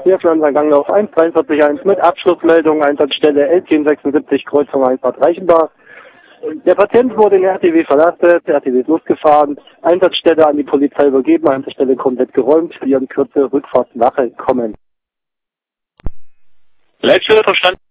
Verkehr für unseren Ganglauf 143.1 mit Abschlussmeldung, Einsatzstelle L1076, Kreuzung 1 Bad Reichenbach. Der Patient wurde in RTW verlastet, der RTW ist losgefahren, Einsatzstelle an die Polizei übergeben, Einsatzstelle komplett geräumt, wir in Kürze Rückfahrtswache kommen. Letzte verstanden.